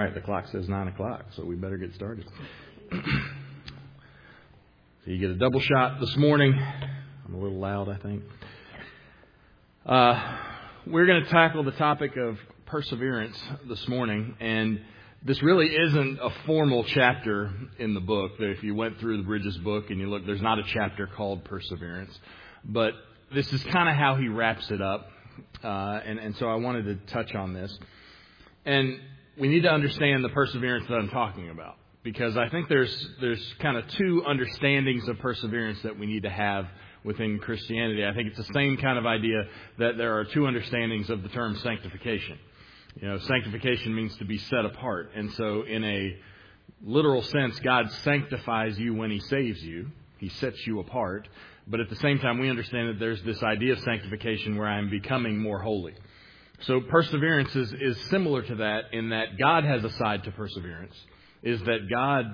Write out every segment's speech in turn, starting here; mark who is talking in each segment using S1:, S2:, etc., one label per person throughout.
S1: right, the clock says 9 o'clock, so we better get started. So you get a double shot this morning. I'm a little loud, I think. We're going to tackle the topic of perseverance this morning, and this really isn't a formal chapter in the book. If you went through the Bridges book and you look, there's not a chapter called Perseverance, but this is kind of how he wraps it up, and so I wanted to touch on this. And we need to understand the perseverance that I'm talking about, because I think there's kind of two understandings of perseverance that we need to have within Christianity. I think it's the same kind of idea that there are two understandings of the term sanctification. You know, sanctification means to be set apart. And so in a literal sense, God sanctifies you when He saves you. He sets you apart. But at the same time, we understand that there's this idea of sanctification where I am becoming more holy. So perseverance is similar to that, in that God has a side to perseverance, is that God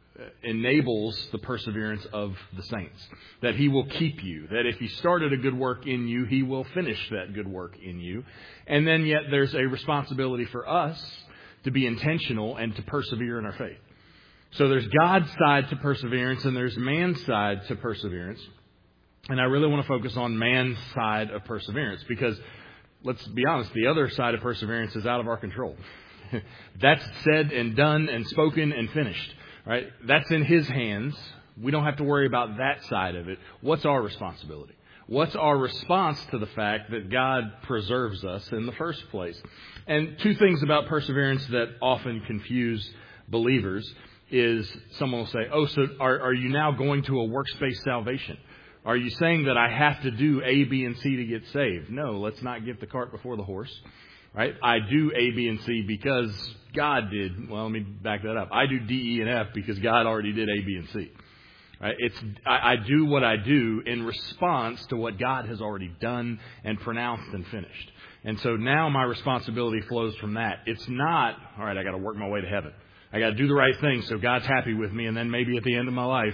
S1: enables the perseverance of the saints, that He will keep you, that if He started a good work in you, He will finish that good work in you. And then yet there's a responsibility for us to be intentional and to persevere in our faith. So there's God's side to perseverance and there's man's side to perseverance. And I really want to focus on man's side of perseverance, because let's be honest, the other side of perseverance is out of our control. That's said and done and spoken and finished. Right? That's in His hands. We don't have to worry about that side of it. What's our responsibility? What's our response to the fact that God preserves us in the first place? And two things about perseverance that often confuse believers is someone will say, oh, so are you now going to a works-based salvation? Are you saying that I have to do A, B, and C to get saved? No, let's not get the cart before the horse. Right? I do A, B, and C because God did. Well, let me back that up. I do D, E, and F because God already did A, B, and C. Right? I do what I do in response to what God has already done and pronounced and finished. And so now my responsibility flows from that. It's not, all right, I got to work my way to heaven. I got to do the right thing so God's happy with me, and then maybe at the end of my life,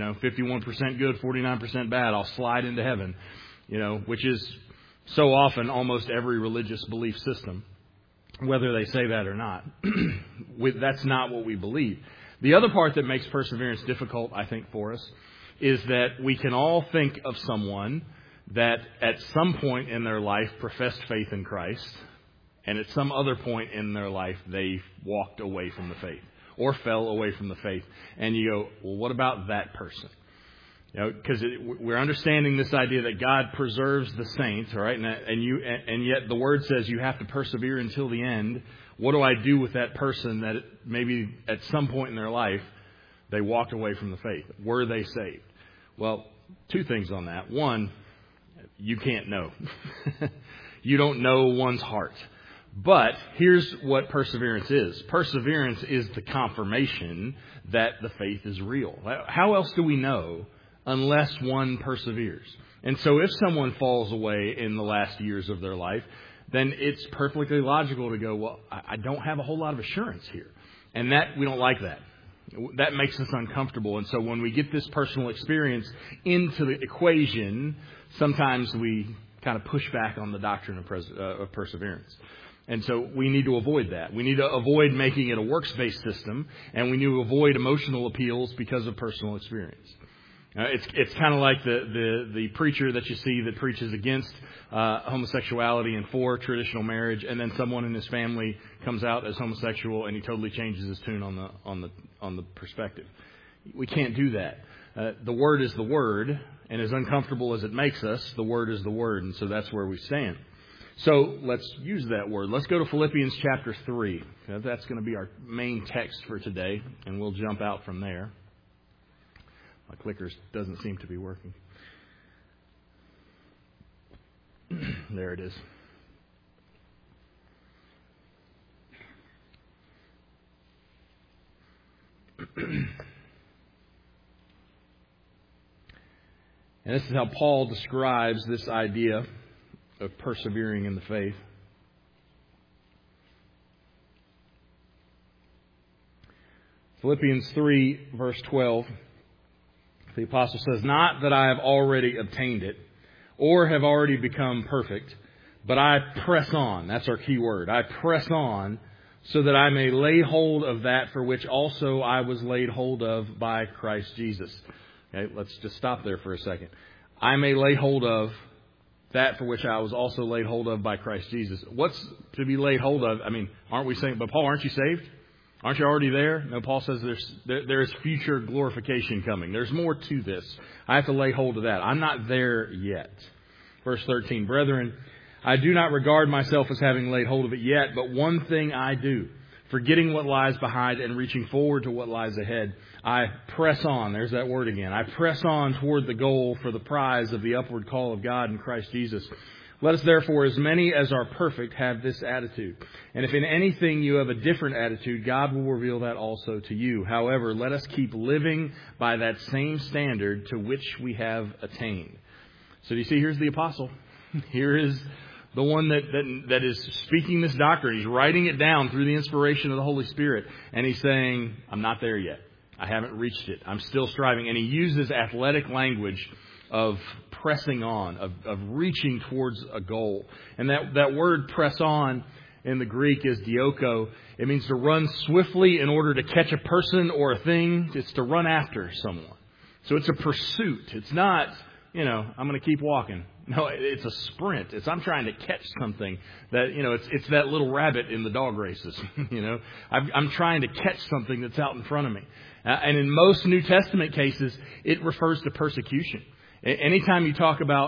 S1: 51% good, 49% bad, I'll slide into heaven, which is so often almost every religious belief system, whether they say that or not. That's not what we believe. The other part that makes perseverance difficult, I think, for us, is that we can all think of someone that at some point in their life professed faith in Christ, and at some other point in their life they walked away from the faith or fell away from the faith. And you go, well, what about that person? Because we're understanding this idea that God preserves the saints, all right? And yet the Word says you have to persevere until the end. What do I do with that person that maybe at some point in their life they walked away from the faith? Were they saved? Well, two things on that. One, you can't know. You don't know one's heart. But here's what perseverance is. Perseverance is the confirmation that the faith is real. How else do we know unless one perseveres? And so if someone falls away in the last years of their life, then it's perfectly logical to go, well, I don't have a whole lot of assurance here. And that we don't like that. That makes us uncomfortable. And so when we get this personal experience into the equation, sometimes we kind of push back on the doctrine of perseverance. And so we need to avoid that. We need to avoid making it a works-based system, and we need to avoid emotional appeals because of personal experience. It's kind of like the preacher that you see that preaches against homosexuality and for traditional marriage, and then someone in his family comes out as homosexual and he totally changes his tune on the perspective. We can't do that. The Word is the Word, and as uncomfortable as it makes us, the Word is the Word, and so that's where we stand. So let's use that word. Let's go to Philippians chapter 3. That's going to be our main text for today, and we'll jump out from there. My clicker doesn't seem to be working. There it is. And this is how Paul describes this idea of persevering in the faith. Philippians 3, verse 12. The apostle says, "Not that I have already obtained it or have already become perfect, but I press on." That's our key word. I press on so that I may lay hold of that for which also I was laid hold of by Christ Jesus. Okay, let's just stop there for a second. I may lay hold of that for which I was also laid hold of by Christ Jesus. What's to be laid hold of? I mean, aren't we saying, but Paul, aren't you saved? Aren't you already there? No, Paul says there's future glorification coming. There's more to this. I have to lay hold of that. I'm not there yet. Verse 13, brethren, I do not regard myself as having laid hold of it yet, but one thing I do, forgetting what lies behind and reaching forward to what lies ahead, I press on. There's that word again. I press on toward the goal for the prize of the upward call of God in Christ Jesus. Let us therefore, as many as are perfect, have this attitude. And if in anything you have a different attitude, God will reveal that also to you. However, let us keep living by that same standard to which we have attained. So do you see, here's the apostle. Here is the one that is speaking this doctrine. He's writing it down through the inspiration of the Holy Spirit. And he's saying, I'm not there yet. I haven't reached it. I'm still striving. And he uses athletic language of pressing on, of reaching towards a goal. And that word press on in the Greek is dioko. It means to run swiftly in order to catch a person or a thing. It's to run after someone. So it's a pursuit. It's not, I'm going to keep walking. No, it's a sprint. I'm trying to catch something that, it's that little rabbit in the dog races. I'm trying to catch something that's out in front of me. And in most New Testament cases, it refers to persecution. Anytime you talk about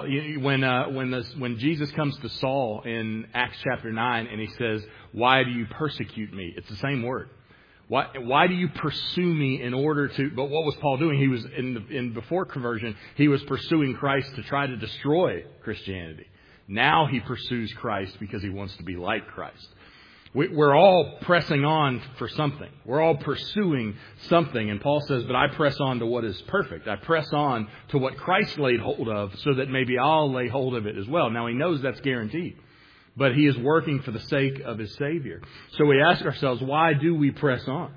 S1: when Jesus comes to Saul in Acts chapter 9 and he says, "Why do you persecute me?" It's the same word. Why do you pursue me in order to? But what was Paul doing? He was before conversion. He was pursuing Christ to try to destroy Christianity. Now he pursues Christ because he wants to be like Christ. We're all pressing on for something. We're all pursuing something. And Paul says, but I press on to what is perfect. I press on to what Christ laid hold of so that maybe I'll lay hold of it as well. Now, he knows that's guaranteed. But he is working for the sake of his Savior. So we ask ourselves, why do we press on?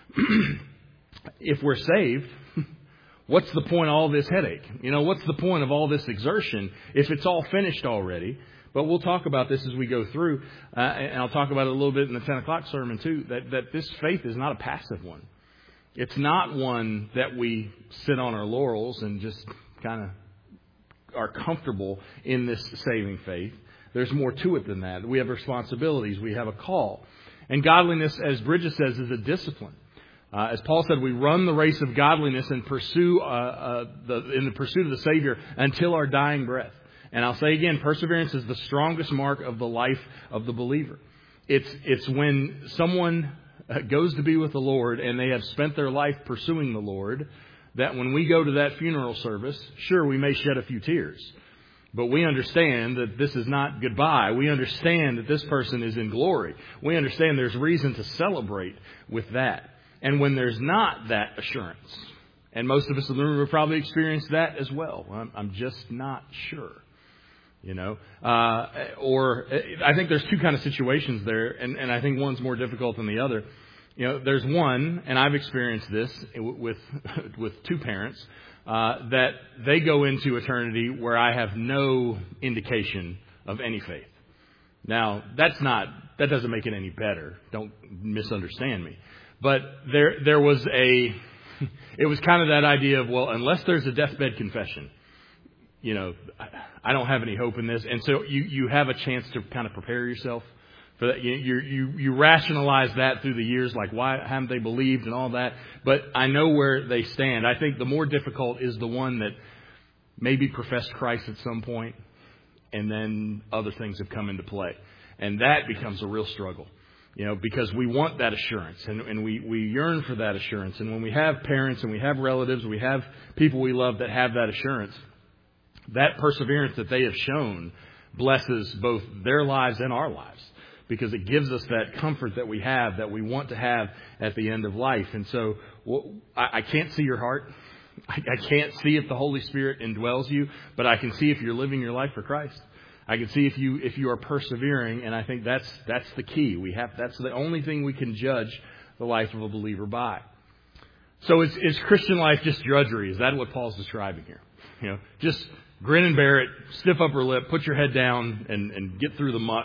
S1: If we're saved, what's the point of all this headache? What's the point of all this exertion if it's all finished already? But we'll talk about this as we go through, and I'll talk about it a little bit in the 10 o'clock sermon too, that this faith is not a passive one. It's not one that we sit on our laurels and just kind of are comfortable in this saving faith. There's more to it than that. We have responsibilities. We have a call. And godliness, as Bridget says, is a discipline. As Paul said, we run the race of godliness and pursue in the pursuit of the Savior until our dying breath. And I'll say again, perseverance is the strongest mark of the life of the believer. It's when someone goes to be with the Lord and they have spent their life pursuing the Lord, that when we go to that funeral service, sure, we may shed a few tears. But we understand that this is not goodbye. We understand that this person is in glory. We understand there's reason to celebrate with that. And when there's not that assurance, and most of us in the room have probably experienced that as well. I'm just not sure. Or I think there's two kind of situations there, and I think one's more difficult than the other. There's one, and I've experienced this with two parents, that they go into eternity where I have no indication of any faith. Now, that doesn't make it any better. Don't misunderstand me. But there was it was kind of that idea of, well, unless there's a deathbed confession, I don't have any hope in this. And so you have a chance to kind of prepare yourself for that. You rationalize that through the years, like why haven't they believed and all that. But I know where they stand. I think the more difficult is the one that maybe professed Christ at some point and then other things have come into play. And that becomes a real struggle, because we want that assurance and we yearn for that assurance. And when we have parents and we have relatives, we have people we love that have that assurance, that perseverance that they have shown blesses both their lives and our lives, because it gives us that comfort that we have, that we want to have at the end of life. And so I can't see your heart. I can't see if the Holy Spirit indwells you, but I can see if you're living your life for Christ. I can see if you are persevering, and I think that's the key. That's the only thing we can judge the life of a believer by. So is Christian life just drudgery? Is that what Paul's describing here? Just grin and bear it, stiff upper lip, put your head down and get through the muck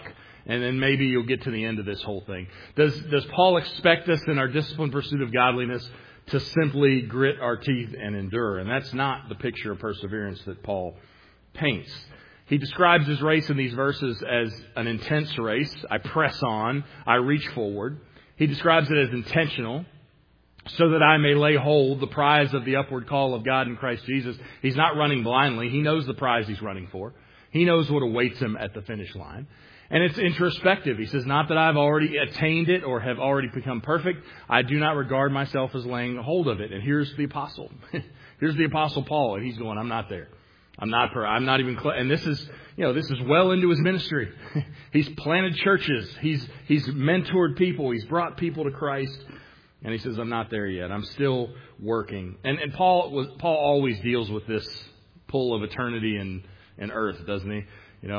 S1: And then maybe you'll get to the end of this whole thing. Does Paul expect us in our disciplined pursuit of godliness to simply grit our teeth and endure? And that's not the picture of perseverance that Paul paints. He describes his race in these verses as an intense race. I press on. I reach forward. He describes it as intentional, so that I may lay hold the prize of the upward call of God in Christ Jesus. He's not running blindly. He knows the prize he's running for. He knows what awaits him at the finish line. And it's introspective. He says, not that I've already attained it or have already become perfect. I do not regard myself as laying hold of it. And here's the apostle. Here's the apostle Paul. And he's going, I'm not there. I'm not even close. And this is well into his ministry. He's planted churches. He's mentored people. He's brought people to Christ. And he says, I'm not there yet. I'm still working. And Paul always deals with this pull of eternity and earth, doesn't he?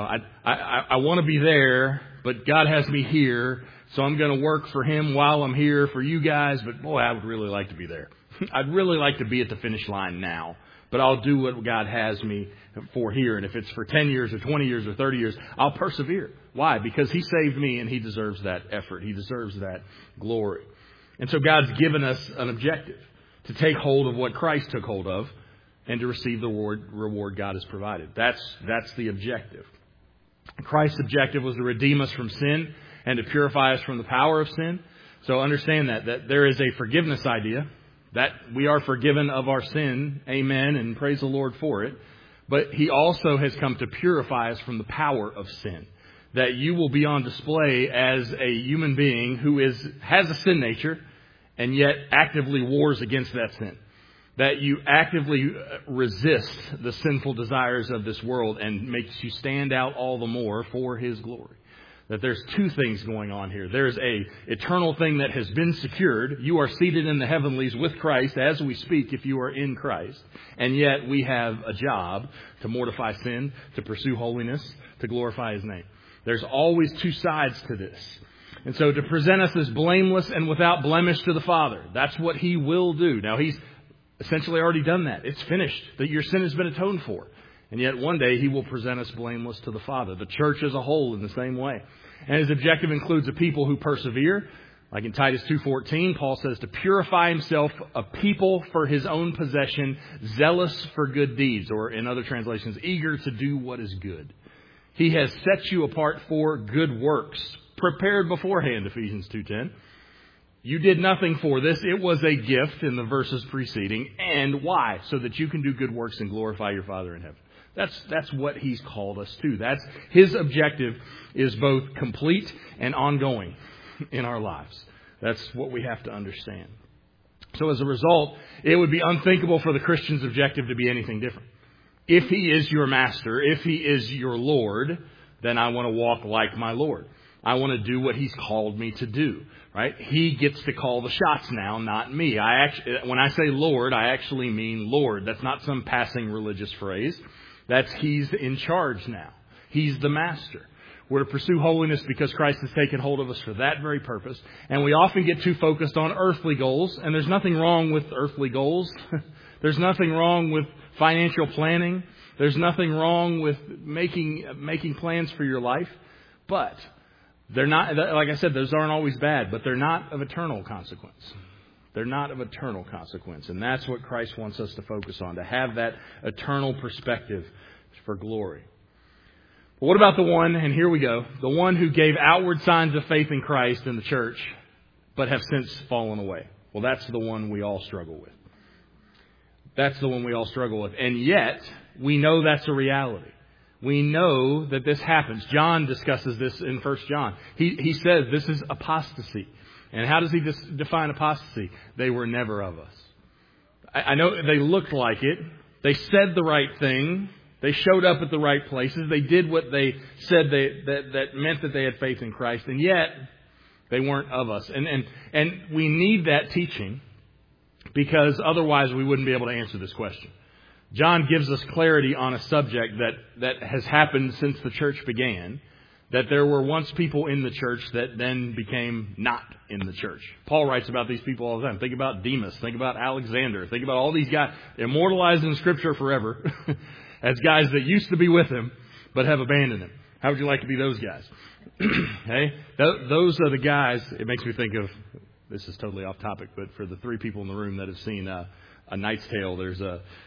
S1: I want to be there, but God has me here, so I'm going to work for him while I'm here for you guys. But boy, I would really like to be there. I'd really like to be at the finish line now. But I'll do what God has me for here. And if it's for 10 years or 20 years or 30 years, I'll persevere. Why? Because he saved me and he deserves that effort. He deserves that glory. And so God's given us an objective to take hold of what Christ took hold of and to receive the reward God has provided. That's the objective. Christ's objective was to redeem us from sin and to purify us from the power of sin. So understand that there is a forgiveness idea, that we are forgiven of our sin. Amen. And praise the Lord for it. But he also has come to purify us from the power of sin. That you will be on display as a human being who has a sin nature and yet actively wars against that sin. That you actively resist the sinful desires of this world and makes you stand out all the more for his glory. That there's two things going on here. There's a eternal thing that has been secured. You are seated in the heavenlies with Christ as we speak if you are in Christ. And yet we have a job to mortify sin, to pursue holiness, to glorify his name. There's always two sides to this. And so to present us as blameless and without blemish to the Father, that's what he will do. Now he's essentially already done that. It's finished. That your sin has been atoned for. And yet one day he will present us blameless to the Father. The church as a whole in the same way. And his objective includes a people who persevere. Like in Titus 2:14, Paul says to purify himself a people for his own possession, zealous for good deeds. Or in other translations, eager to do what is good. He has set you apart for good works, prepared beforehand, Ephesians 2:10. You did nothing for this. It was a gift in the verses preceding. And why? So that you can do good works and glorify your Father in heaven. That's what he's called us to. That's his objective, is both complete and ongoing in our lives. That's what we have to understand. So as a result, it would be unthinkable for the Christian's objective to be anything different. If he is your master, if he is your Lord, then I want to walk like my Lord. I want to do what he's called me to do, right? He gets to call the shots now, not me. When I say Lord, I actually mean Lord. That's not some passing religious phrase. That's he's in charge now. He's the master. We're to pursue holiness because Christ has taken hold of us for that very purpose. And we often get too focused on earthly goals. And there's nothing wrong with earthly goals. There's nothing wrong with financial planning. There's nothing wrong with making plans for your life. But they're not, like I said, those aren't always bad, but they're not of eternal consequence. They're not of eternal consequence. And that's what Christ wants us to focus on, to have that eternal perspective for glory. But what about the one, and here we go, the one who gave outward signs of faith in Christ in the church, but have since fallen away? Well, that's the one we all struggle with. That's the one we all struggle with. And yet, we know that's a reality. We know that this happens. John discusses this in 1 John. He says this is apostasy. And how does he define apostasy? They were never of us. I know they looked like it. They said the right thing. They showed up at the right places. They did what they said that meant that they had faith in Christ. And yet, they weren't of us. And we need that teaching because otherwise we wouldn't be able to answer this question. John gives us clarity on a subject that has happened since the church began. That there were once people in the church that then became not in the church. Paul writes about these people all the time. Think about Demas. Think about Alexander. Think about all these guys immortalized in Scripture forever as guys that used to be with him but have abandoned him. How would you like to be those guys? Hey, those are the guys. It makes me think of, this is totally off topic, but for the three people in the room that have seen A Knight's Tale, there's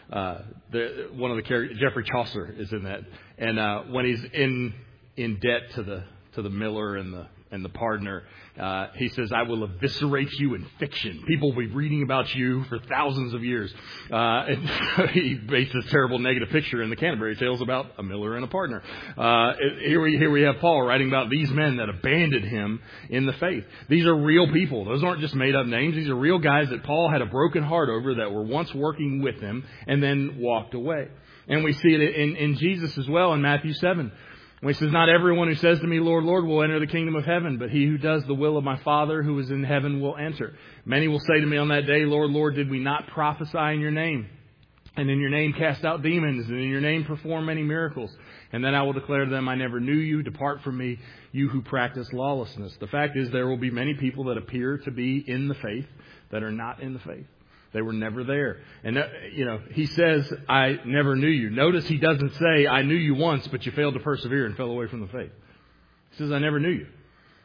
S1: one of the characters, Geoffrey Chaucer, is in that, and when he's in debt to the miller and the partner, he says, "I will eviscerate you in fiction. People will be reading about you for thousands of years." And he makes this terrible negative picture in the Canterbury Tales about a miller and a partner. Here we have Paul writing about these men that abandoned him in the faith. These are real people. Those aren't just made up names. These are real guys that Paul had a broken heart over, that were once working with him and then walked away. And we see it in Jesus as well in Matthew 7. When he says, "Not everyone who says to me, 'Lord, Lord,' will enter the kingdom of heaven, but he who does the will of my Father who is in heaven will enter. Many will say to me on that day, 'Lord, Lord, did we not prophesy in your name? And in your name cast out demons, and in your name perform many miracles? And then I will declare to them, I never knew you. Depart from me, you who practice lawlessness.'" The fact is, there will be many people that appear to be in the faith that are not in the faith. They were never there. And, he says, "I never knew you." Notice he doesn't say, "I knew you once, but you failed to persevere and fell away from the faith." He says, "I never knew you."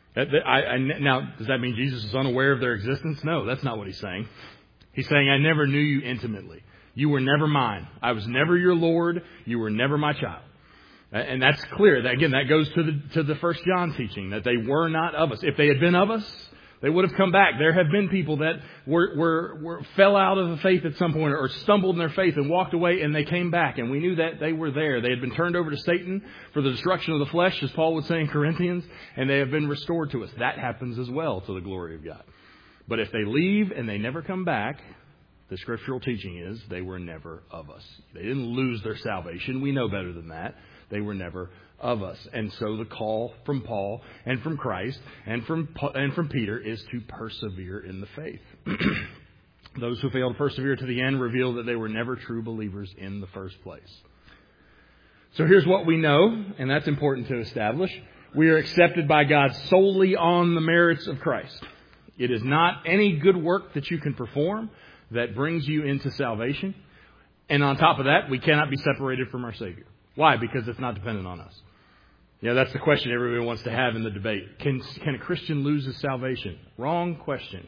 S1: Now, does that mean Jesus is unaware of their existence? No, that's not what he's saying. He's saying, "I never knew you intimately. You were never mine. I was never your Lord. You were never my child." And that's clear. That goes to the 1 John teaching, that they were not of us. If they had been of us, they would have come back. There have been people that fell out of the faith at some point, or stumbled in their faith and walked away, and they came back. And we knew that they were there. They had been turned over to Satan for the destruction of the flesh, as Paul would say in Corinthians, and they have been restored to us. That happens as well to the glory of God. But if they leave and they never come back, the scriptural teaching is they were never of us. They didn't lose their salvation. We know better than that. They were never of us. And so the call from Paul and from Christ and from Peter is to persevere in the faith. Those who fail to persevere to the end reveal that they were never true believers in the first place. So here's what we know, and that's important to establish. We are accepted by God solely on the merits of Christ. It is not any good work that you can perform that brings you into salvation. And on top of that, we cannot be separated from our Savior. Why? Because it's not dependent on us. Yeah, that's the question everybody wants to have in the debate. Can a Christian lose his salvation? Wrong question.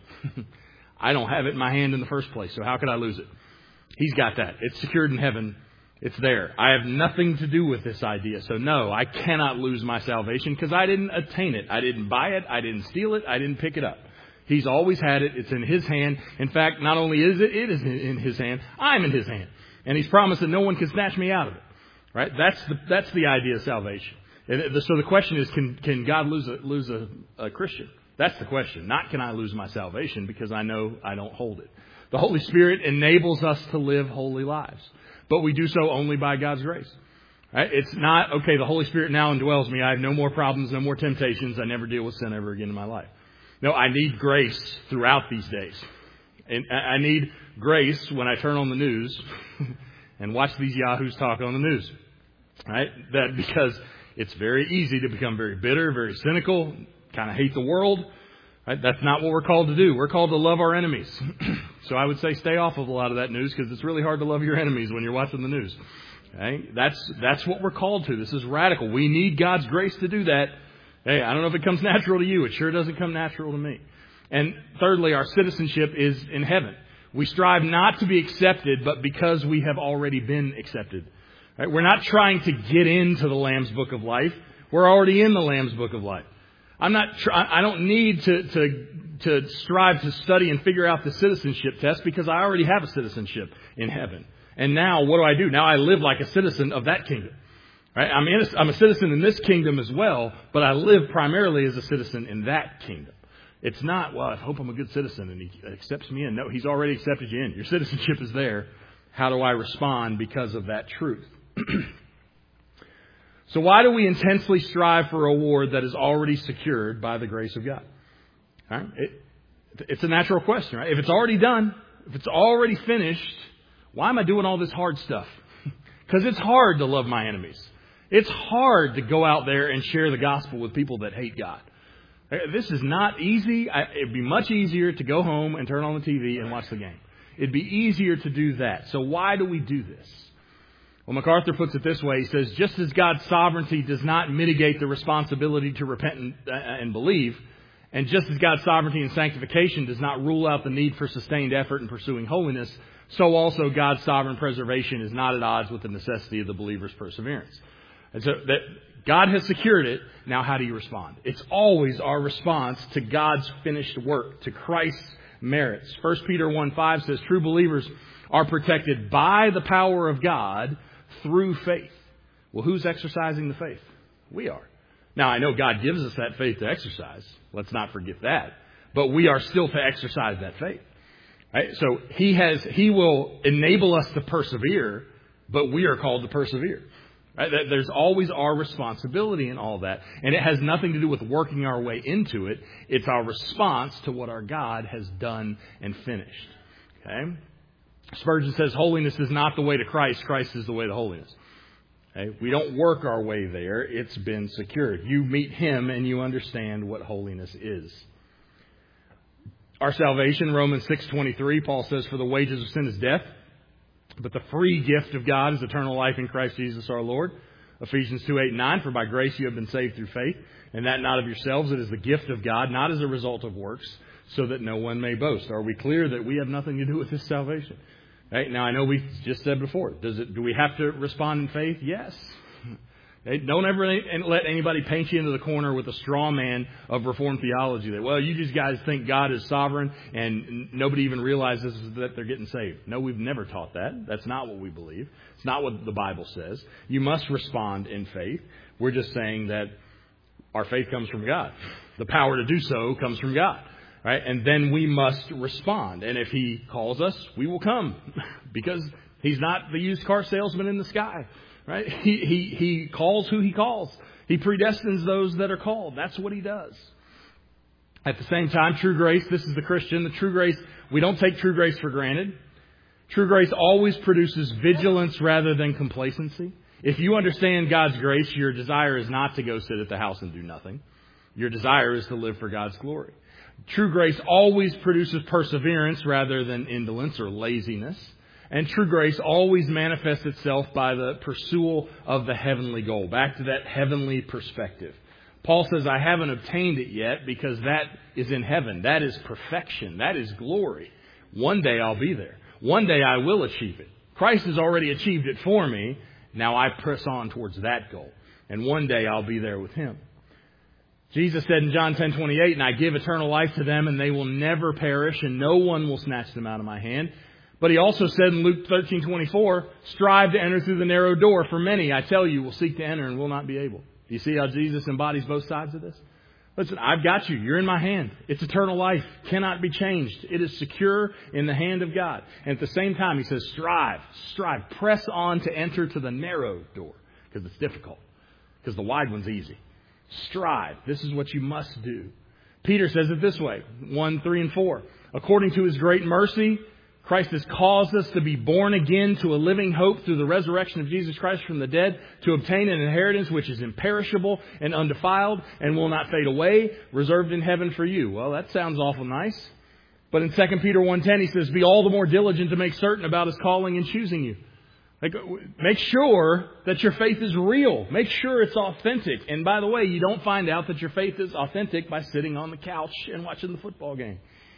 S1: I don't have it in my hand in the first place, so how could I lose it? He's got that. It's secured in heaven. It's there. I have nothing to do with this idea. So no, I cannot lose my salvation because I didn't attain it. I didn't buy it. I didn't steal it. I didn't pick it up. He's always had it. It's in His hand. In fact, not only is it in His hand, I'm in His hand. And He's promised that no one can snatch me out of it. Right? That's the idea of salvation. And so the question is, can God lose a Christian? That's the question. Not can I lose my salvation, because I know I don't hold it. The Holy Spirit enables us to live holy lives, but we do so only by God's grace. Right? It's not, okay, the Holy Spirit now indwells me. I have no more problems, no more temptations. I never deal with sin ever again in my life. No, I need grace throughout these days. And I need grace when I turn on the news and watch these yahoos talk on the news. Right? That because it's very easy to become very bitter, very cynical, kind of hate the world. Right? That's not what we're called to do. We're called to love our enemies. So I would say stay off of a lot of that news, because it's really hard to love your enemies when you're watching the news. Okay? That's what we're called to. This is radical. We need God's grace to do that. Hey, I don't know if it comes natural to you. It sure doesn't come natural to me. And thirdly, our citizenship is in heaven. We strive not to be accepted, but because we have already been accepted. Right? We're not trying to get into the Lamb's Book of Life. We're already in the Lamb's Book of Life. I don't need to strive to study and figure out the citizenship test, because I already have a citizenship in heaven. And now what do? Now I live like a citizen of that kingdom. Right? I'm a citizen in this kingdom as well, but I live primarily as a citizen in that kingdom. It's not, well, I hope I'm a good citizen and He accepts me in. No, He's already accepted you in. Your citizenship is there. How do I respond because of that truth? So why do we intensely strive for a reward that is already secured by the grace of God? All right? It's a natural question, right? If it's already done, if it's already finished, why am I doing all this hard stuff? Because it's hard to love my enemies. It's hard to go out there and share the gospel with people that hate God. This is not easy. It'd be much easier to go home and turn on the TV and watch the game. It'd be easier to do that. So why do we do this? Well, MacArthur puts it this way. He says, just as God's sovereignty does not mitigate the responsibility to repent and believe, and just as God's sovereignty and sanctification does not rule out the need for sustained effort in pursuing holiness, so also God's sovereign preservation is not at odds with the necessity of the believer's perseverance. And so that God has secured it. Now how do you respond? It's always our response to God's finished work, to Christ's merits. 1 Peter 1:5 says, true believers are protected by the power of God through faith. Well, who's exercising the faith? We are. Now, I know God gives us that faith to exercise. Let's not forget that. But we are still to exercise that faith. Right? So He will enable us to persevere, but we are called to persevere. Right? There's always our responsibility in all that. And it has nothing to do with working our way into it. It's our response to what our God has done and finished. Okay? Spurgeon says holiness is not the way to Christ. Christ is the way to holiness. Okay? We don't work our way there. It's been secured. You meet Him and you understand what holiness is. Our salvation, Romans 6:23, Paul says, for the wages of sin is death, but the free gift of God is eternal life in Christ Jesus our Lord. Ephesians 2:8-9, for by grace you have been saved through faith, and that not of yourselves, it is the gift of God, not as a result of works, so that no one may boast. Are we clear that we have nothing to do with this salvation? Right? Now, I know we just said before, do we have to respond in faith? Yes. Okay? Don't ever let anybody paint you into the corner with a straw man of Reformed theology that, well, you just guys think God is sovereign and nobody even realizes that they're getting saved. No, we've never taught that. That's not what we believe. It's not what the Bible says. You must respond in faith. We're just saying that our faith comes from God. The power to do so comes from God. Right? And then we must respond. And if He calls us, we will come. Because He's not the used car salesman in the sky. Right? He calls who He calls. He predestines those that are called. That's what He does. At the same time, true grace, this is the Christian. The true grace, we don't take true grace for granted. True grace always produces vigilance rather than complacency. If you understand God's grace, your desire is not to go sit at the house and do nothing. Your desire is to live for God's glory. True grace always produces perseverance rather than indolence or laziness. And true grace always manifests itself by the pursuit of the heavenly goal. Back to that heavenly perspective. Paul says, I haven't obtained it yet because that is in heaven. That is perfection. That is glory. One day I'll be there. One day I will achieve it. Christ has already achieved it for me. Now I press on towards that goal. And one day I'll be there with Him. Jesus said in John 10:28, and I give eternal life to them, and they will never perish, and no one will snatch them out of my hand. But He also said in Luke 13:24, strive to enter through the narrow door, for many, I tell you, will seek to enter and will not be able. Do you see how Jesus embodies both sides of this? Listen, I've got you. You're in my hand. It's eternal life. Cannot be changed. It is secure in the hand of God. And at the same time, He says, strive, press on to enter to the narrow door, because it's difficult, because the wide one's easy. Strive. This is what you must do. Peter says it this way, 1:3-4. According to His great mercy, Christ has caused us to be born again to a living hope through the resurrection of Jesus Christ from the dead, to obtain an inheritance which is imperishable and undefiled and will not fade away, reserved in heaven for you. Well, that sounds awful nice. But in 2 Peter 1:10, he says, be all the more diligent to make certain about His calling and choosing you. Make sure that your faith is real. Make sure it's authentic. And by the way, you don't find out that your faith is authentic by sitting on the couch and watching the football game.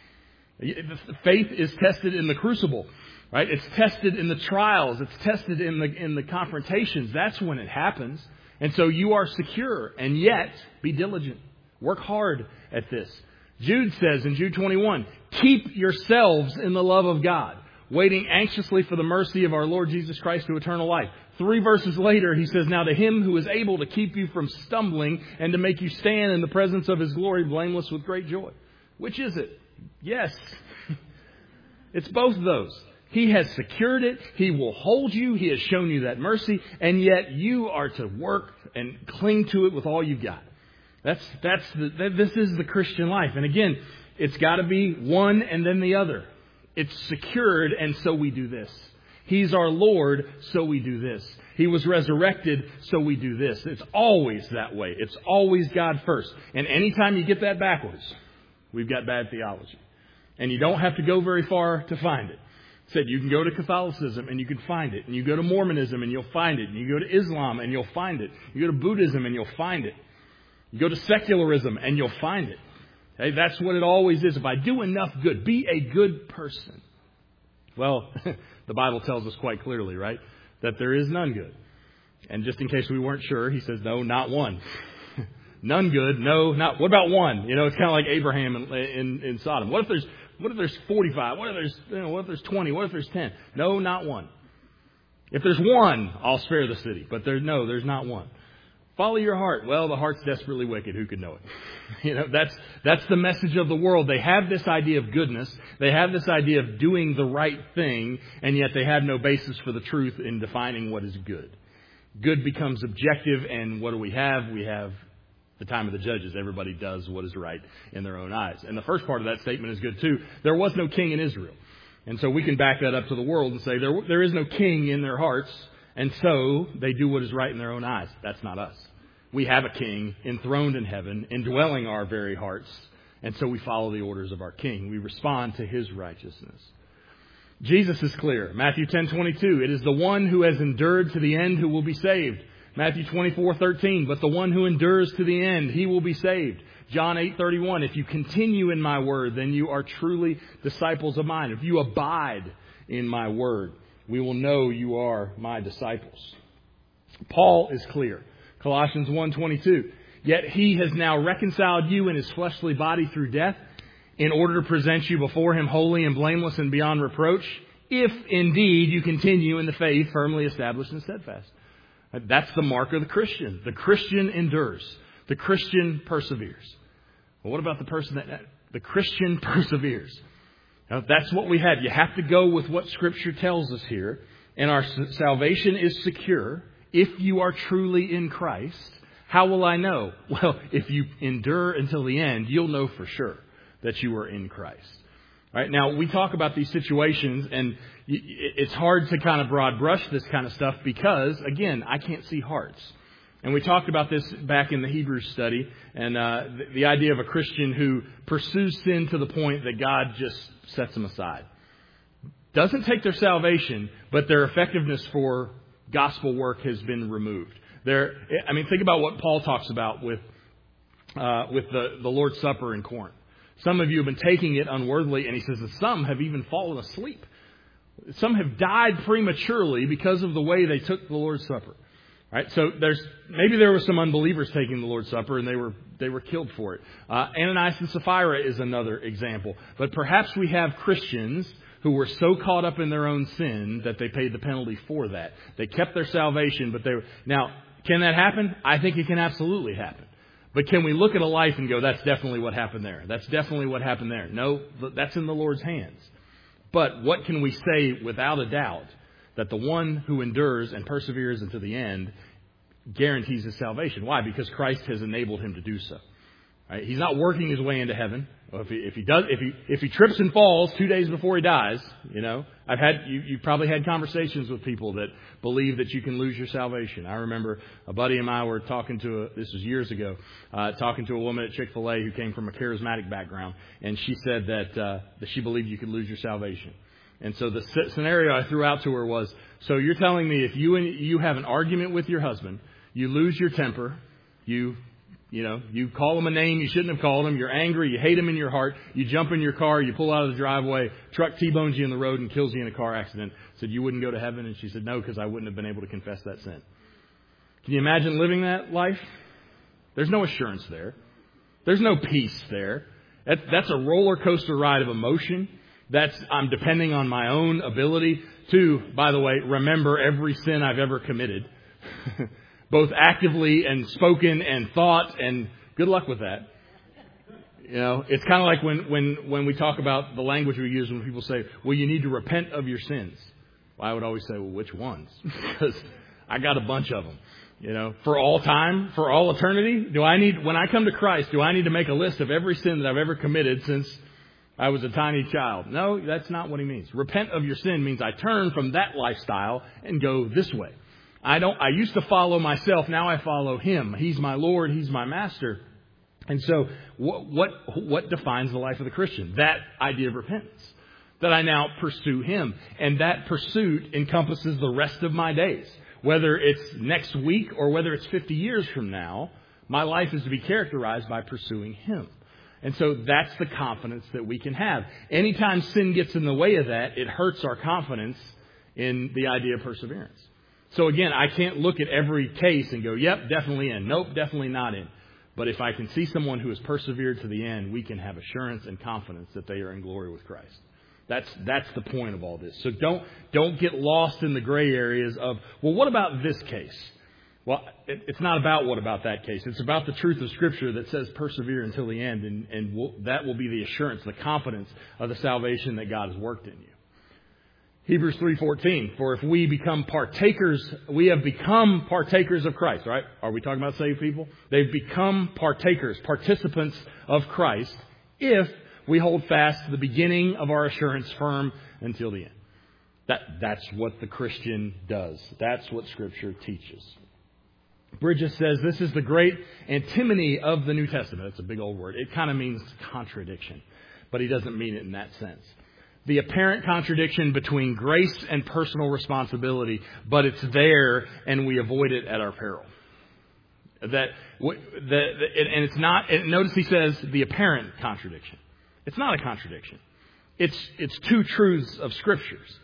S1: Faith is tested in the crucible, right? It's tested in the trials. It's tested in the confrontations. That's when it happens. And so you are secure, and yet be diligent. Work hard at this. Jude says in Jude 21, keep yourselves in the love of God, waiting anxiously for the mercy of our Lord Jesus Christ to eternal life. 3 verses later, he says, now to Him who is able to keep you from stumbling and to make you stand in the presence of His glory blameless with great joy. Which is it? Yes. It's both of those. He has secured it. He will hold you. He has shown you that mercy. And yet you are to work and cling to it with all you've got. This is the Christian life. And again, it's got to be one and then the other. It's secured, and so we do this. He's our Lord, so we do this. He was resurrected, so we do this. It's always that way. It's always God first. And anytime you get that backwards, we've got bad theology. And you don't have to go very far to find it. Said you can go to Catholicism and you can find it. And you go to Mormonism and you'll find it. And you go to Islam and you'll find it. You go to Buddhism and you'll find it. You go to secularism and you'll find it. Hey, that's what it always is. If I do enough good, be a good person. Well, the Bible tells us quite clearly, right, that there is none good. And just in case we weren't sure, he says, no, not one. None good, no, not. What about one? It's kind of like Abraham in Sodom. What if there's 45? What if there's 20? What if there's 10? No, not one. If there's one, I'll spare the city. But there's not one. Follow your heart. Well, the heart's desperately wicked. Who could know it? That's the message of the world. They have this idea of goodness. They have this idea of doing the right thing, and yet they have no basis for the truth in defining what is good. Good becomes objective, and what do we have? We have the time of the judges. Everybody does what is right in their own eyes. And the first part of that statement is good too. There was no king in Israel. And so we can back that up to the world and say there is no king in their hearts. And so they do what is right in their own eyes. That's not us. We have a king enthroned in heaven, indwelling our very hearts. And so we follow the orders of our king. We respond to his righteousness. Jesus is clear. Matthew 10:22. It is the one who has endured to the end who will be saved. Matthew 24:13. But the one who endures to the end, he will be saved. John 8:31. If you continue in my word, then you are truly disciples of mine. If you abide in my word, we will know you are my disciples. Paul is clear. Colossians 1:22. Yet he has now reconciled you in his fleshly body through death, in order to present you before him holy and blameless and beyond reproach, if indeed you continue in the faith firmly established and steadfast. That's the mark of the Christian. The Christian endures. The Christian perseveres. Well, what about the person the Christian perseveres? Now, that's what we have. You have to go with what Scripture tells us here. And our salvation is secure if you are truly in Christ. How will I know? Well, if you endure until the end, you'll know for sure that you are in Christ. All right, now, we talk about these situations, and it's hard to kind of broad brush this kind of stuff because, again, I can't see hearts. And we talked about this back in the Hebrews study, and the idea of a Christian who pursues sin to the point that God just sets them aside. Doesn't take their salvation, but their effectiveness for gospel work has been removed. Think about what Paul talks about with the Lord's Supper in Corinth. Some of you have been taking it unworthily, and he says that some have even fallen asleep. Some have died prematurely because of the way they took the Lord's Supper. Right? So maybe there were some unbelievers taking the Lord's Supper, and they were killed for it. Ananias and Sapphira is another example. But perhaps we have Christians who were so caught up in their own sin that they paid the penalty for that. They kept their salvation, but now, can that happen? I think it can absolutely happen. But can we look at a life and go, that's definitely what happened there? That's definitely what happened there. No, that's in the Lord's hands. But what can we say without a doubt? That the one who endures and perseveres unto the end guarantees his salvation. Why? Because Christ has enabled him to do so. Right? He's not working his way into heaven. If he trips and falls 2 days before he dies, you've probably had conversations with people that believe that you can lose your salvation. I remember a buddy and I were talking this was years ago, talking to a woman at Chick-fil-A who came from a charismatic background, and she said that she believed you could lose your salvation. And so the scenario I threw out to her was, so you're telling me if you have an argument with your husband, you lose your temper, you call him a name you shouldn't have called him, you're angry, you hate him in your heart, you jump in your car, you pull out of the driveway, truck T-bones you in the road and kills you in a car accident. Said, you wouldn't go to heaven? And she said, no, because I wouldn't have been able to confess that sin. Can you imagine living that life? There's no assurance there. There's no peace there. That's a roller coaster ride of emotion. I'm depending on my own ability to, by the way, remember every sin I've ever committed. Both actively and spoken and thought, and good luck with that. It's kind of like when we talk about the language we use when people say, well, you need to repent of your sins. Well, I would always say, well, which ones? Because I got a bunch of them. For all time, for all eternity, when I come to Christ, do I need to make a list of every sin that I've ever committed since I was a tiny child? No, that's not what he means. Repent of your sin means I turn from that lifestyle and go this way. I used to follow myself. Now I follow him. He's my Lord. He's my master. And so what defines the life of the Christian? That idea of repentance. that I now pursue Him. And that pursuit encompasses the rest of my days. Whether it's next week or whether it's 50 years from now, my life is to be characterized by pursuing Him. And so that's the confidence that we can have. Anytime sin gets in the way of that, it hurts our confidence in the idea of perseverance. So again, I can't look at every case and go, yep, definitely in. Nope, definitely not in. But if I can see someone who has persevered to the end, we can have assurance and confidence that they are in glory with Christ. That's the point of all this. So don't get lost in the gray areas of, well, what about this case? Well, it's not about what about that case. It's about the truth of Scripture that says persevere until the end, and that will be the assurance, the confidence of the salvation that God has worked in you. Hebrews 3:14, for if we become partakers, we have become partakers of Christ, right? Are we talking about saved people? They've become partakers, participants of Christ, if we hold fast to the beginning of our assurance firm until the end. That's what the Christian does. That's what Scripture teaches. Bridges says this is the great antinomy of the New Testament. That's a big old word. It kind of means contradiction, but he doesn't mean it in that sense. The apparent contradiction between grace and personal responsibility, but it's there and we avoid it at our peril. And it's not. Notice he says the apparent contradiction. It's not a contradiction. It's two truths of Scriptures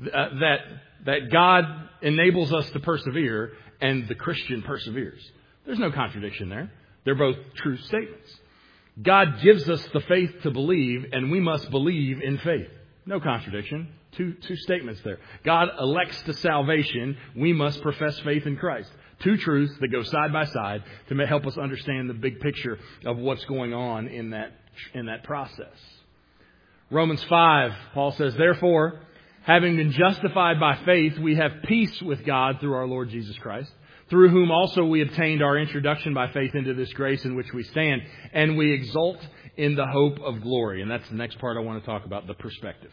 S1: that God enables us to persevere and the Christian perseveres. There's no contradiction there. They're both true statements. God gives us the faith to believe, and we must believe in faith. No contradiction. Two statements there. God elects to salvation. We must profess faith in Christ. Two truths that go side by side to help us understand the big picture of what's going on in that process. Romans 5, Paul says, therefore, having been justified by faith, we have peace with God through our Lord Jesus Christ, through whom also we obtained our introduction by faith into this grace in which we stand, and we exult in the hope of glory. And that's the next part I want to talk about, the perspective.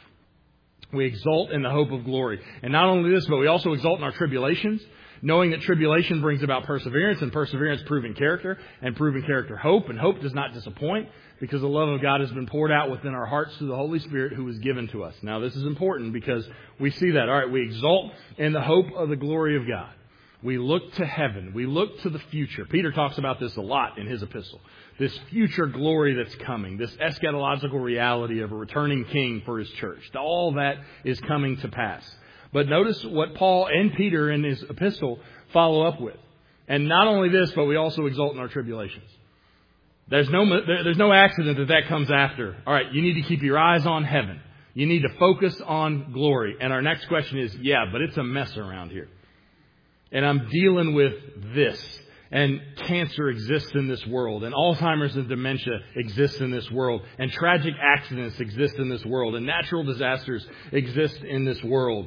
S1: We exult in the hope of glory. And not only this, but we also exult in our tribulations, knowing that tribulation brings about perseverance, and perseverance proving character, and proving character hope, and hope does not disappoint, because the love of God has been poured out within our hearts through the Holy Spirit who was given to us. Now, this is important because we see that. All right, we exult in the hope of the glory of God. We look to heaven. We look to the future. Peter talks about this a lot in his epistle. This future glory that's coming, this eschatological reality of a returning king for his church. All that is coming to pass. But notice what Paul and Peter in his epistle follow up with. And not only this, but we also exult in our tribulations. There's no accident that comes after. All right, you need to keep your eyes on heaven. You need to focus on glory. And our next question is, yeah, but it's a mess around here. And I'm dealing with this. And cancer exists in this world. And Alzheimer's and dementia exist in this world. And tragic accidents exist in this world. And natural disasters exist in this world.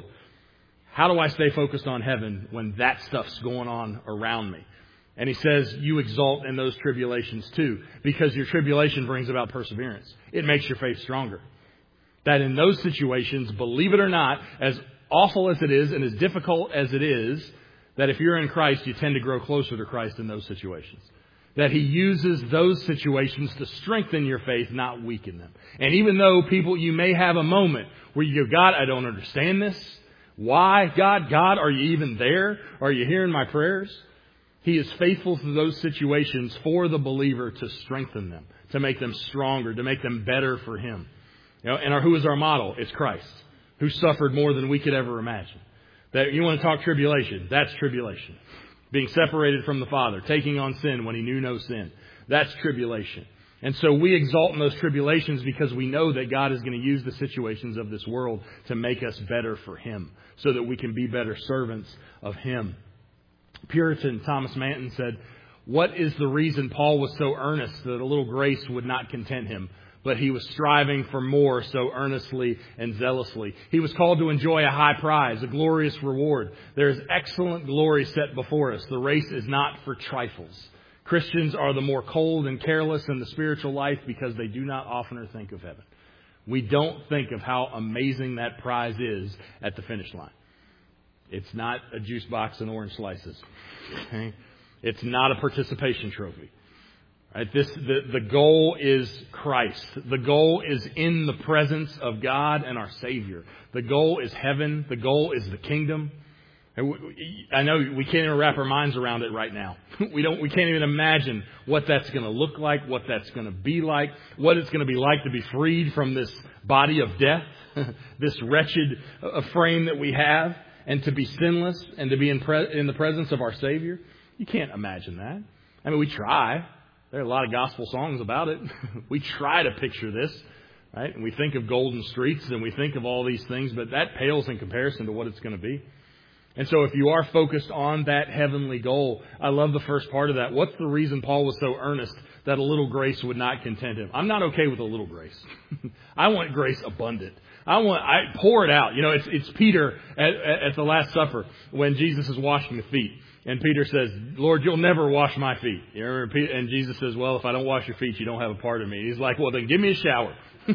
S1: How do I stay focused on heaven when that stuff's going on around me? And he says, you exult in those tribulations too, because your tribulation brings about perseverance. It makes your faith stronger. That in those situations, believe it or not, as awful as it is and as difficult as it is, that if you're in Christ, you tend to grow closer to Christ in those situations. That he uses those situations to strengthen your faith, not weaken them. And even though you may have a moment where you go, God, I don't understand this. Why? God, are you even there? Are you hearing my prayers? He is faithful to those situations for the believer to strengthen them, to make them stronger, to make them better for him. And who is our model? It's Christ, who suffered more than we could ever imagine. That you want to talk tribulation? That's tribulation. Being separated from the Father, taking on sin when he knew no sin. That's tribulation. And so we exalt in those tribulations because we know that God is going to use the situations of this world to make us better for him, so that we can be better servants of him. Puritan Thomas Manton said, what is the reason Paul was so earnest that a little grace would not content him, but he was striving for more so earnestly and zealously? He was called to enjoy a high prize, a glorious reward. There is excellent glory set before us. The race is not for trifles. Christians are the more cold and careless in the spiritual life because they do not oftener think of heaven. We don't think of how amazing that prize is at the finish line. It's not a juice box and orange slices. Okay? It's not a participation trophy. Right? The goal is Christ. The goal is in the presence of God and our Savior. The goal is heaven. The goal is the kingdom. I know we can't even wrap our minds around it right now. We can't even imagine what that's going to look like, what that's going to be like, what it's going to be like to be freed from this body of death, this wretched frame that we have, and to be sinless and to be in the presence of our Savior. You can't imagine that. I mean, we try. There are a lot of gospel songs about it. We try to picture this, right? And we think of golden streets and we think of all these things, but that pales in comparison to what it's going to be. And so if you are focused on that heavenly goal, I love the first part of that. What's the reason Paul was so earnest that a little grace would not content him? I'm not okay with a little grace. I want grace abundant. I pour it out. You know, it's Peter at the Last Supper when Jesus is washing the feet. And Peter says, Lord, you'll never wash my feet. You remember Peter? And Jesus says, well, if I don't wash your feet, you don't have a part of me. He's like, well, then give me a shower.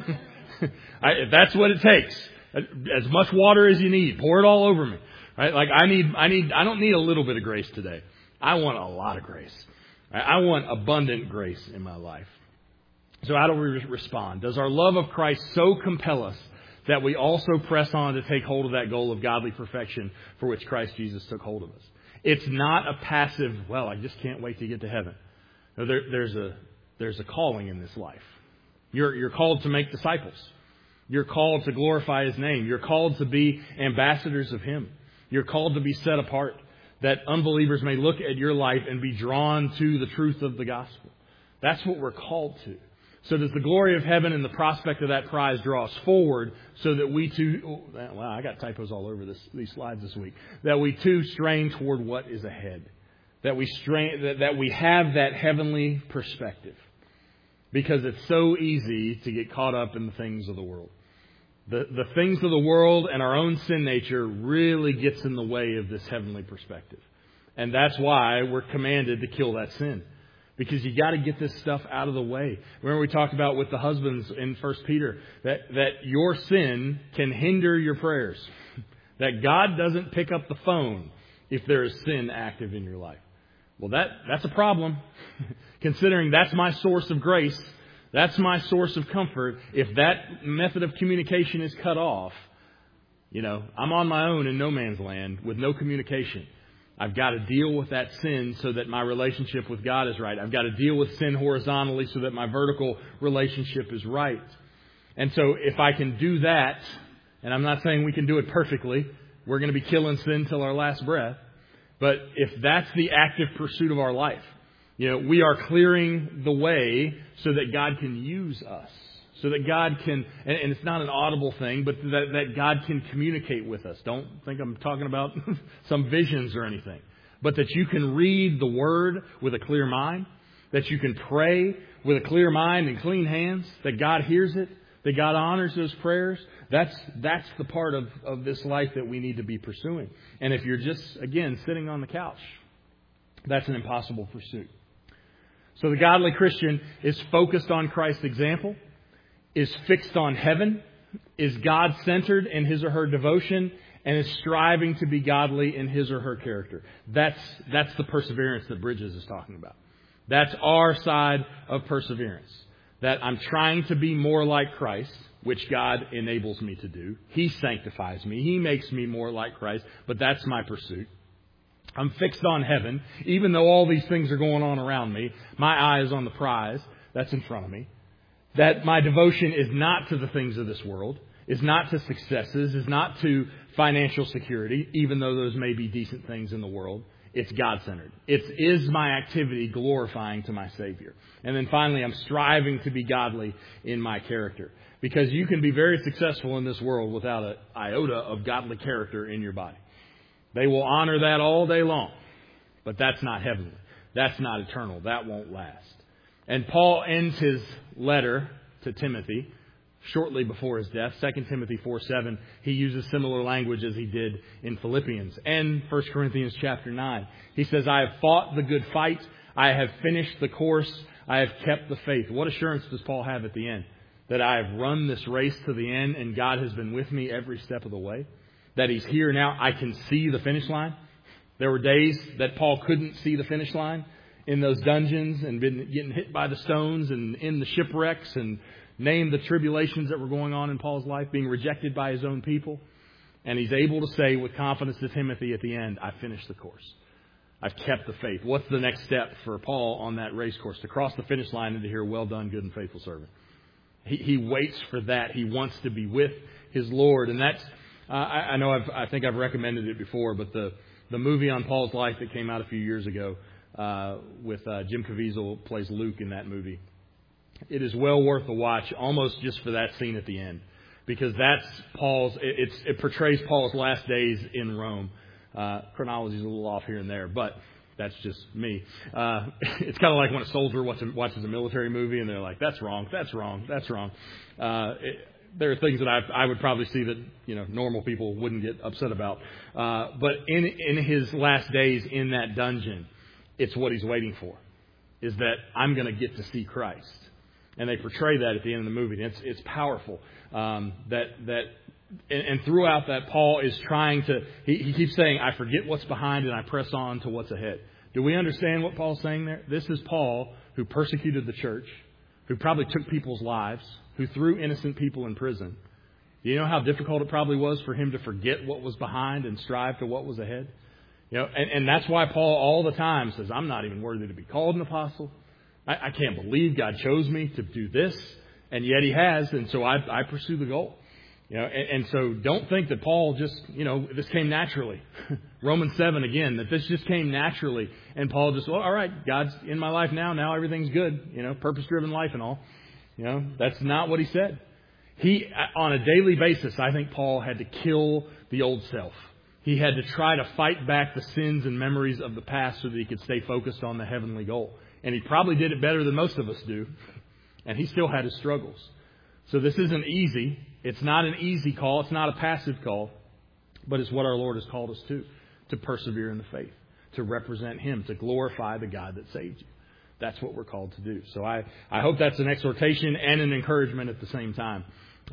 S1: If that's what it takes. As much water as you need. Pour it all over me. Right? Like I don't need a little bit of grace today. I want a lot of grace. I want abundant grace in my life. So how do we respond? Does our love of Christ so compel us that we also press on to take hold of that goal of godly perfection for which Christ Jesus took hold of us? It's not a passive, well, I just can't wait to get to heaven. No, there's a calling in this life. You're called to make disciples. You're called to glorify His name. You're called to be ambassadors of Him. You're called to be set apart, that unbelievers may look at your life and be drawn to the truth of the gospel. That's what we're called to. So does the glory of heaven and the prospect of that prize draw us forward so that we too... Wow, I got typos all over these slides this week. That we too strain toward what is ahead. That we have that heavenly perspective. Because it's so easy to get caught up in the things of the world. The things of the world and our own sin nature really gets in the way of this heavenly perspective. And that's why we're commanded to kill that sin. Because you got to get this stuff out of the way. Remember we talked about with the husbands in 1 Peter that your sin can hinder your prayers. That God doesn't pick up the phone if there is sin active in your life. Well, that's a problem. Considering that's my source of grace. That's my source of comfort. If that method of communication is cut off, I'm on my own in no man's land with no communication. I've got to deal with that sin so that my relationship with God is right. I've got to deal with sin horizontally so that my vertical relationship is right. And so if I can do that, and I'm not saying we can do it perfectly, we're going to be killing sin till our last breath. But if that's the active pursuit of our life, we are clearing the way so that God can use us. So that God can, and it's not an audible thing, but that God can communicate with us. Don't think I'm talking about some visions or anything. But that you can read the Word with a clear mind. That you can pray with a clear mind and clean hands. That God hears it. That God honors those prayers. That's the part of this life that we need to be pursuing. And if you're just, again, sitting on the couch, that's an impossible pursuit. So the godly Christian is focused on Christ's example. Is fixed on heaven, is God-centered in his or her devotion, and is striving to be godly in his or her character. That's the perseverance that Bridges is talking about. That's our side of perseverance. That I'm trying to be more like Christ, which God enables me to do. He sanctifies me. He makes me more like Christ, but that's my pursuit. I'm fixed on heaven. Even though all these things are going on around me, my eye is on the prize that's in front of me. That my devotion is not to the things of this world, is not to successes, is not to financial security, even though those may be decent things in the world. It's God-centered. Is my activity glorifying to my Savior? And then finally, I'm striving to be godly in my character. Because you can be very successful in this world without an iota of godly character in your body. They will honor that all day long. But that's not heavenly. That's not eternal. That won't last. And Paul ends his letter to Timothy shortly before his death. 2 Timothy 4:7. He uses similar language as he did in Philippians and 1 Corinthians chapter 9. He says, I have fought the good fight. I have finished the course. I have kept the faith. What assurance does Paul have at the end? That I have run this race to the end and God has been with me every step of the way. That He's here now. I can see the finish line. There were days that Paul couldn't see the finish line. in those dungeons and been getting hit by the stones and in the shipwrecks, and named the tribulations that were going on in Paul's life, being rejected by his own people. And he's able to say with confidence to Timothy at the end, I finished the course. I've kept the faith. What's the next step for Paul on that race course? To cross the finish line and to hear, well done, good and faithful servant. He waits for that. He wants to be with his Lord. And that's, I know I think I've recommended it before, but the movie on Paul's life that came out a few years ago with Jim Caviezel plays Luke in that movie. It is well worth a watch, almost just for that scene at the end. Because that's Paul's, it portrays Paul's last days in Rome. Chronology's a little off here and there, but that's just me. It's kind of like when a soldier watches a military movie and they're like, that's wrong. There are things that I would probably see that, normal people wouldn't get upset about. But in his last days in that dungeon, it's what he's waiting for, is that I'm going to get to see Christ. And they portray that at the end of the movie. It's powerful. And throughout that, Paul is trying to, he keeps saying, I forget what's behind and I press on to what's ahead. Do we understand what Paul's saying there? This is Paul, who persecuted the church, who probably took people's lives, who threw innocent people in prison. Do you know how difficult it probably was for him to forget what was behind and strive to what was ahead? And that's why Paul all the time says, I'm not even worthy to be called an apostle. I can't believe God chose me to do this, and yet He has, and so I pursue the goal. And so don't think that Paul just, this came naturally. Romans 7 again, that this just came naturally, and Paul just, well, all right, God's in my life now everything's good, purpose-driven life and all. That's not what he said. He, on a daily basis, I think Paul had to kill the old self. He had to try to fight back the sins and memories of the past so that he could stay focused on the heavenly goal. And he probably did it better than most of us do. And he still had his struggles. So this isn't easy. It's not an easy call. It's not a passive call. But it's what our Lord has called us to persevere in the faith, to represent Him, to glorify the God that saved you. That's what we're called to do. So I hope that's an exhortation and an encouragement at the same time.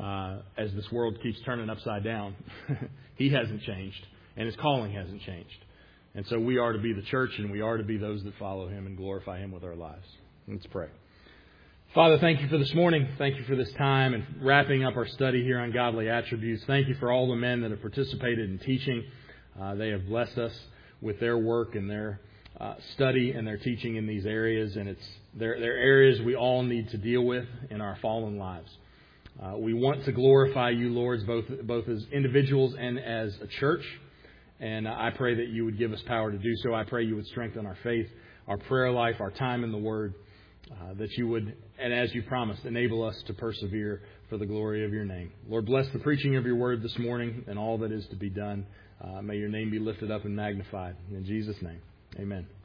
S1: As this world keeps turning upside down, He hasn't changed, and His calling hasn't changed. And so we are to be the church, and we are to be those that follow Him and glorify Him with our lives. Let's pray. Father, thank you for this morning. Thank you for this time and wrapping up our study here on godly attributes. Thank you for all the men that have participated in teaching. They have blessed us with their work and their study and their teaching in these areas. And they're areas we all need to deal with in our fallen lives. We want to glorify you, Lord, both as individuals and as a church. And I pray that you would give us power to do so. I pray you would strengthen our faith, our prayer life, our time in the Word, that you would, and as you promised, enable us to persevere for the glory of your name. Lord, bless the preaching of your Word this morning and all that is to be done. May your name be lifted up and magnified. In Jesus' name, amen.